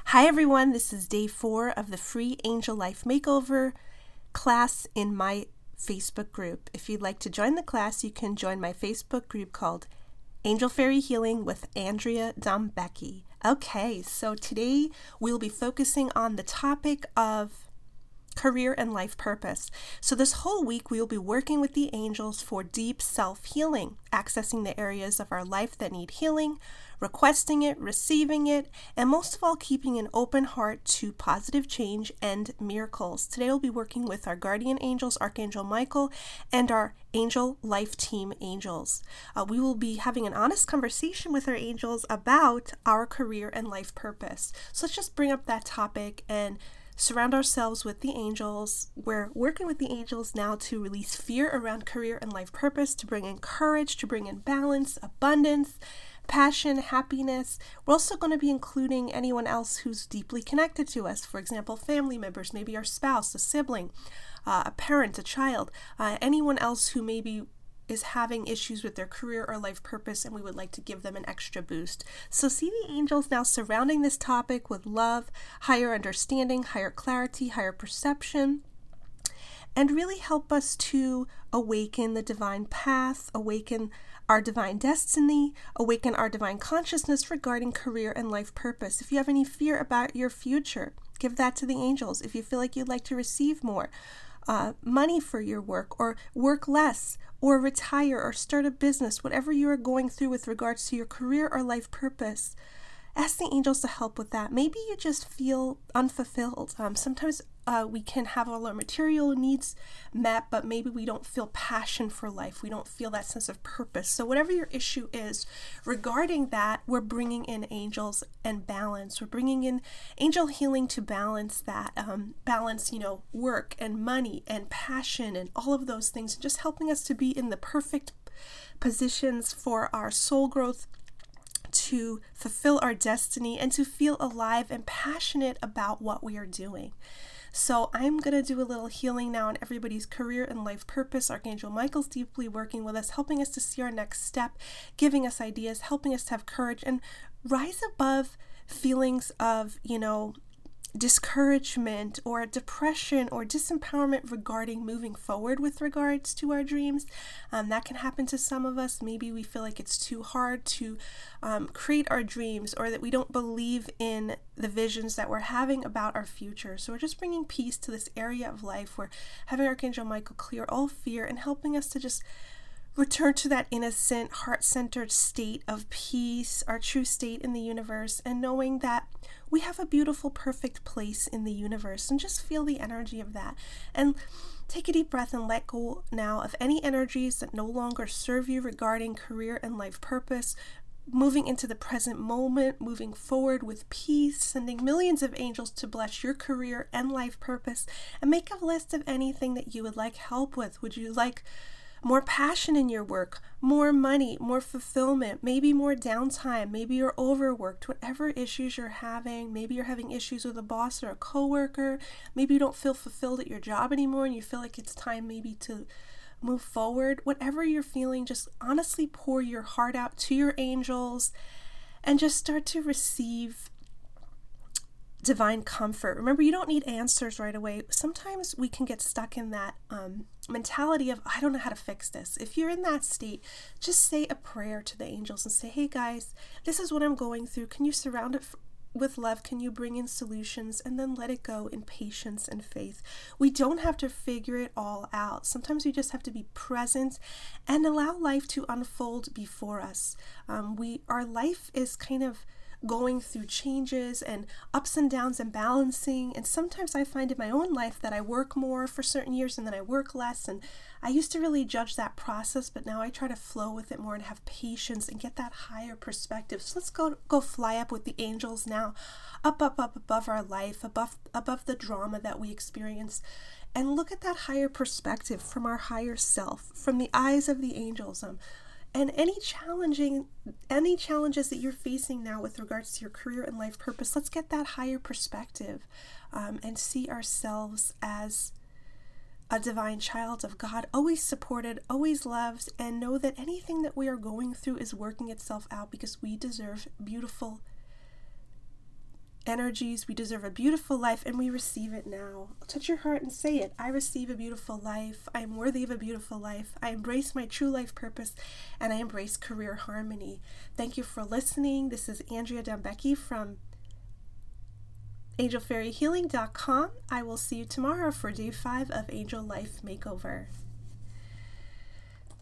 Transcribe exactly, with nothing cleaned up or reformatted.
Hi everyone, this is day four of the free Angel Life Makeover class in my Facebook group. If you'd like to join the class, you can join my Facebook group called Angel Fairy Healing with Andrea Dombecki. Okay, so today we'll be focusing on the topic of career and life purpose. So this whole week we will be working with the angels for deep self-healing, accessing the areas of our life that need healing, requesting it, receiving it, and most of all keeping an open heart to positive change and miracles. Today we'll be working with our guardian angels, Archangel Michael, and our Angel Life Team angels. Uh, we will be having an honest conversation with our angels about our career and life purpose. So let's just bring up that topic and surround ourselves with the angels. We're working with the angels now to release fear around career and life purpose, to bring in courage, to bring in balance, abundance, passion, happiness. We're also going to be including anyone else who's deeply connected to us. For example, family members, maybe our spouse, a sibling, uh, a parent, a child, uh, anyone else who maybe is having issues with their career or life purpose, and we would like to give them an extra boost. So see the angels now surrounding this topic with love, higher understanding, higher clarity, higher perception, and really help us to awaken the divine path, awaken our divine destiny, awaken our divine consciousness regarding career and life purpose. If you have any fear about your future, give that to the angels. If you feel like you'd like to receive more uh, money for your work, or work less, or retire, or start a business, whatever you are going through with regards to your career or life purpose, ask the angels to help with that. Maybe you just feel unfulfilled. Um, sometimes uh, we can have all our material needs met, but maybe we don't feel passion for life. We don't feel that sense of purpose. So whatever your issue is regarding that, we're bringing in angels and balance. We're bringing in angel healing to balance that, um, balance, you know, work and money and passion and all of those things, just helping us to be in the perfect positions for our soul growth, to fulfill our destiny, and to feel alive and passionate about what we are doing. So I'm going to do a little healing now on everybody's career and life purpose. Archangel Michael's deeply working with us, helping us to see our next step, giving us ideas, helping us to have courage and rise above feelings of, you know, discouragement or depression or disempowerment regarding moving forward with regards to our dreams. Um, that can happen to some of us. Maybe we feel like it's too hard to um, create our dreams, or that we don't believe in the visions that we're having about our future. So we're just bringing peace to this area of life. We're having Archangel Michael clear all fear and helping us to just return to that innocent, heart-centered state of peace, our true state in the universe, and knowing that we have a beautiful, perfect place in the universe, and just feel the energy of that. And take a deep breath and let go now of any energies that no longer serve you regarding career and life purpose, moving into the present moment, moving forward with peace, sending millions of angels to bless your career and life purpose, and make a list of anything that you would like help with. Would you like more passion in your work, more money, more fulfillment, maybe more downtime, maybe you're overworked, whatever issues you're having. Maybe you're having issues with a boss or a coworker. Maybe you don't feel fulfilled at your job anymore and you feel like it's time maybe to move forward. Whatever you're feeling, just honestly pour your heart out to your angels and just start to receive divine comfort. Remember, you don't need answers right away. Sometimes we can get stuck in that um, mentality of, I don't know how to fix this. If you're in that state, just say a prayer to the angels and say, hey guys, this is what I'm going through. Can you surround it f- with love? Can you bring in solutions? And then let it go in patience and faith. We don't have to figure it all out. Sometimes we just have to be present and allow life to unfold before us. Um, we, our life is kind of going through changes and ups and downs and balancing. And sometimes I find in my own life that I work more for certain years and then I work less. And I used to really judge that process, but now I try to flow with it more and have patience and get that higher perspective. So let's go go fly up with the angels now, up, up, up above our life, above, above the drama that we experience. And look at that higher perspective from our higher self, from the eyes of the angels. Um, And any challenging, any challenges that you're facing now with regards to your career and life purpose, let's get that higher perspective um, and see ourselves as a divine child of God, always supported, always loved, and know that anything that we are going through is working itself out because we deserve beautiful energies. We deserve a beautiful life, and we receive it now. Touch your heart and say it. I receive a beautiful life. I am worthy of a beautiful life. I embrace my true life purpose, and I embrace career harmony. Thank you for listening. This is Andrea Dambecki from angel fairy healing dot com. I will see you tomorrow for day five of Angel Life Makeover.